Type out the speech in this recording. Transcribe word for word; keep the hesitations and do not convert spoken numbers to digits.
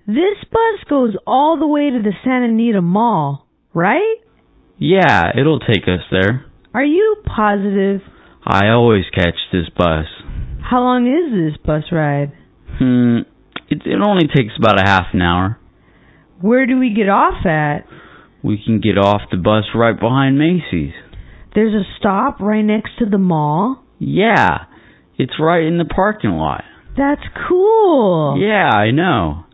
This bus goes all the way to the Santa Anita Mall, right? Yeah, it'll take us there. Are you positive? I always catch this bus. How long is this bus ride? Hmm, it, it only takes about a half an hour. Where do we get off at? We can get off the bus right behind Macy's. There's a stop right next to the mall? Yeah, it's right in the parking lot. That's cool. Yeah, I know.